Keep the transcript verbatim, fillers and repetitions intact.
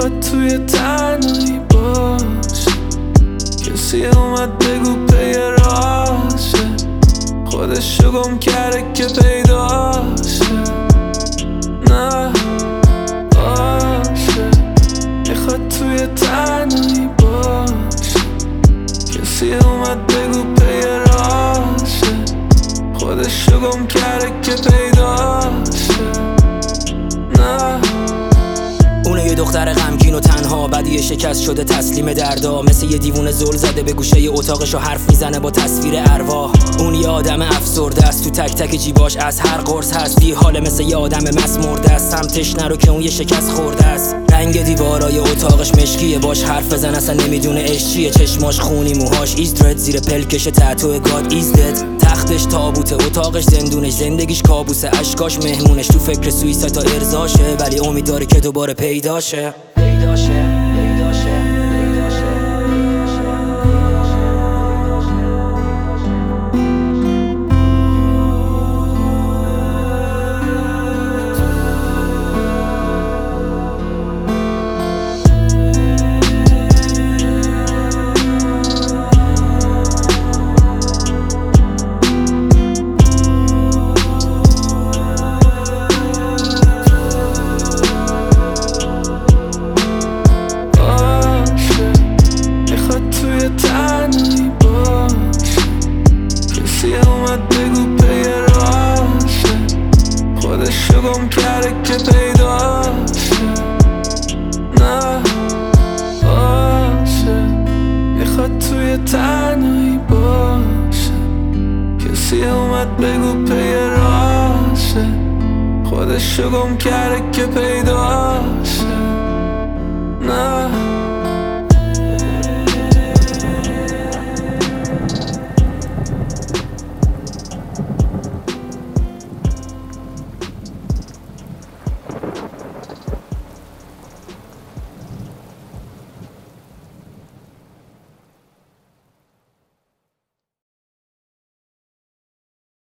میخواد توی تنهایی باشه، کسی اومد بگو پی راشه، خودشو گم کرده که پیداشه. نه باشه، میخواد توی تنهایی باشه، کسی اومد بگو پی راشه، خودشو گم کرده که پیداشه. نه اونه یه دختر غمگین و تنها، بعد یه شکست شده تسلیم دردا، مثل یه دیوونه زل زده به گوشه یه اتاقش و حرف میزنه با تصویر ارواح. اون یه آدم افسرده است، تو تک تک جیباش از هر قرص هست، بی حاله مثل یه آدم مس مرده است، سمتش نرو که اون یه شکست خورده است. رنگ دیوارای اتاقش مشکیه، باش حرف بزن اصلا نمیدونه عشق چیه، چشماش خونی، موهاش ایزدرد، زیر پلکش تتو گاد ایز دد. تختش تابوته، اتاقش زندونش، زندگیش کابوسه، اشکاش مهمونش، تو فکر سویساید تا ارضاشه، ولی امید داره که دوباره پیداشه پیداشه تنهایی باشه، کسی اومد بگو پی راشه، خودشو گم کرده که پیداشه. نه باشه، میخواد توی تنهایی باشه، کسی اومد بگو پی راشه، خودشو گم کرده که پیداشه. نه